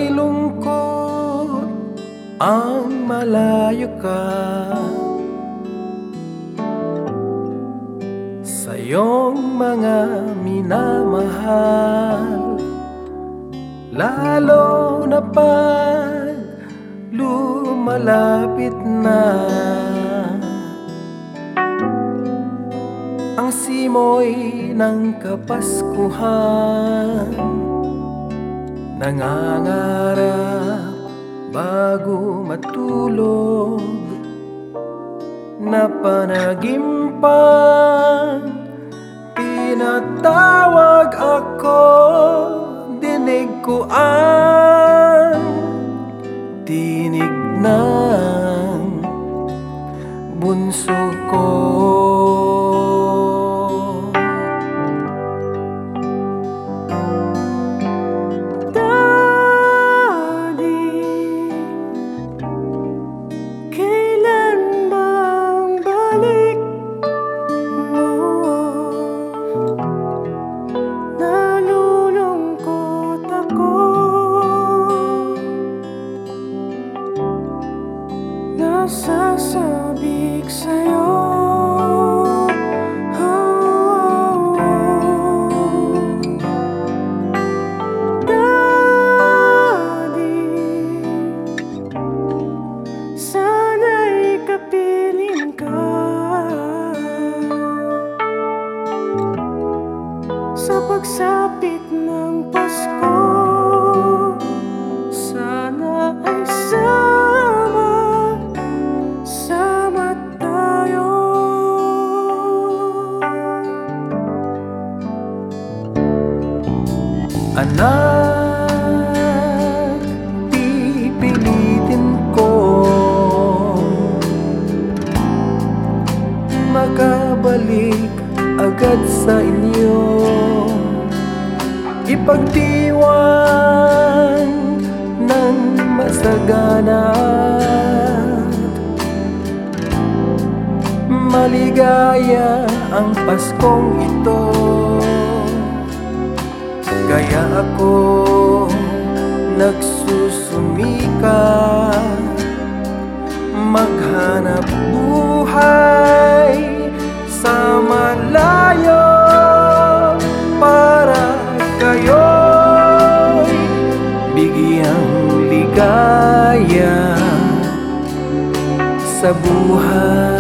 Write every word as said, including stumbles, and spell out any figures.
May lungkot ang malayo ka sa iyong mga minamahal, lalo na pag lumalapit na ang simoy ng Kapaskuhan. Nangangarap bago matulog na panagimpang tinatawag ako. Dinig ko ang tinig ng bunso ko. Sasabik sa'yo, oh, oh, oh. Daddy, sana'y kapiling ka sa pagsapit ng Pasko. Sana ay sama sama tayo. Anak, pipilitin ko makabalik agad sa inyo, ipagdiwang ng masagana, maligaya ang Paskong ito. Kaya ako nagsusumika maghanap buhay sa malayo para kayo'y bigyang ligaya sa buhay.